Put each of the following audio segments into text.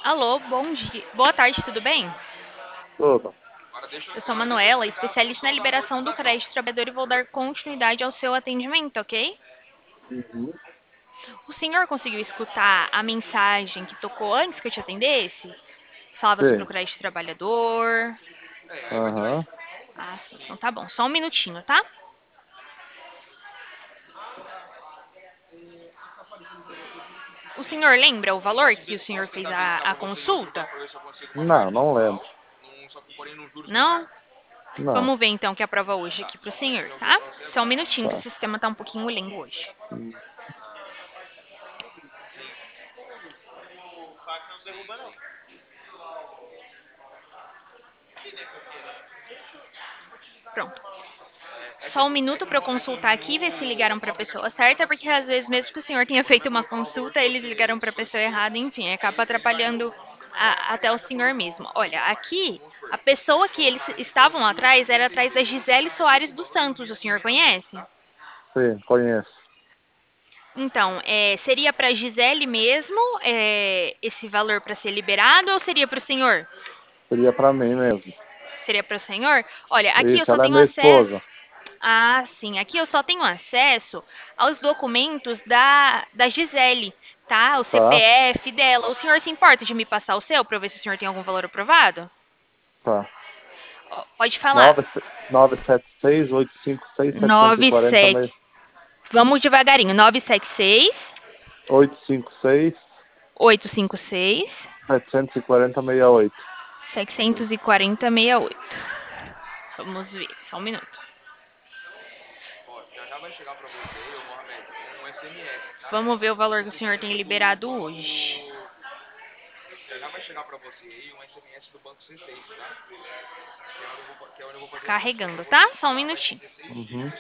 Alô, bom dia. Boa tarde, tudo bem? Tudo. Eu sou a Manuela, especialista na liberação do crédito trabalhador e vou dar continuidade ao seu atendimento, ok? Uhum. O senhor conseguiu escutar a mensagem que tocou antes que eu te atendesse? Falava sobre o Sim. crédito trabalhador. Aham. Ah, sim, então tá bom. Só um minutinho, tá? O senhor lembra o valor que o senhor fez a consulta? Não, não lembro. Não? Não. Vamos ver então o que aprova hoje aqui pro senhor, tá? Só um minutinho que o Tá. sistema tá um pouquinho lento hoje. Hum. Pronto. Só um minuto para eu consultar aqui, ver se ligaram para a pessoa certa, porque às vezes, mesmo que o senhor tenha feito uma consulta, eles ligaram para a pessoa errada, enfim, acaba atrapalhando até o senhor mesmo. Olha, aqui, a pessoa que eles estavam atrás era atrás da Gisele Soares dos Santos, o senhor conhece? Sim, conheço. Então, seria para a Gisele mesmo esse valor para ser liberado ou seria para o senhor? Seria pra mim mesmo. Seria para o senhor? Olha, aqui eu Isso, só ela é tenho minha acesso. esposa. Ah, sim. Aqui eu só tenho acesso aos documentos da Gisele, tá? O Tá? CPF dela. O senhor se importa de me passar o seu para eu ver se o senhor tem algum valor aprovado? Tá. Ó, pode falar. 976 856 740 97. Vamos devagarinho. 976 856 856 740 68. 740 68. Vamos ver. Só um minuto. Vamos ver o valor que o senhor tem liberado hoje. Tá carregando, tá? Só um minutinho. Uhum.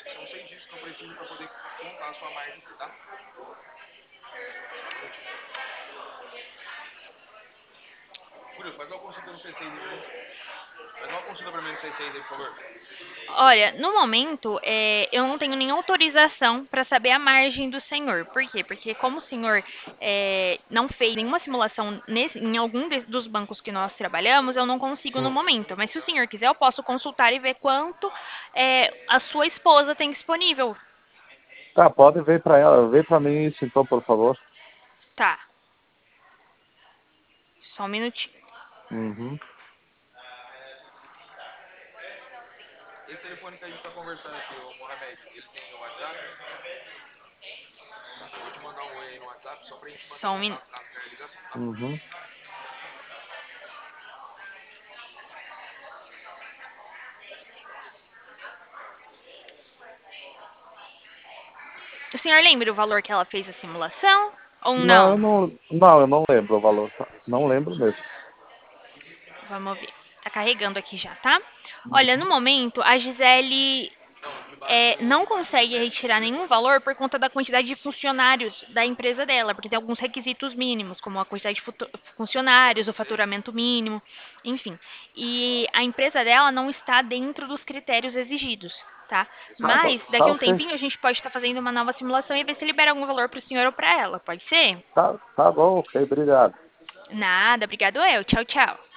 Olha, no momento, eu não tenho nenhuma autorização para saber a margem do senhor. Por quê? Porque como o senhor não fez nenhuma simulação em algum dos bancos que nós trabalhamos, eu não consigo no Hum. momento. Mas se o senhor quiser, eu posso consultar e ver quanto a sua esposa tem disponível. Tá, pode ver pra ela. Vê pra mim isso então, por favor. Tá, só um minutinho. Uhum. Só um minuto. Uhum. O senhor lembra o valor que ela fez a simulação? Ou Não, não? eu não lembro o valor. Tá? Não lembro mesmo. Vamos ver. Tá carregando aqui já, tá? Olha, no momento, a Gisele não consegue retirar nenhum valor por conta da quantidade de funcionários da empresa dela, porque tem alguns requisitos mínimos, como a quantidade de funcionários, o faturamento mínimo, enfim. E a empresa dela não está dentro dos critérios exigidos, tá? Tá, Mas tá daqui a um ok. tempinho a gente pode estar fazendo uma nova simulação e ver se libera algum valor para o senhor ou para ela, pode ser? Tá bom, ok, obrigado. Nada, obrigado eu. Tchau, tchau.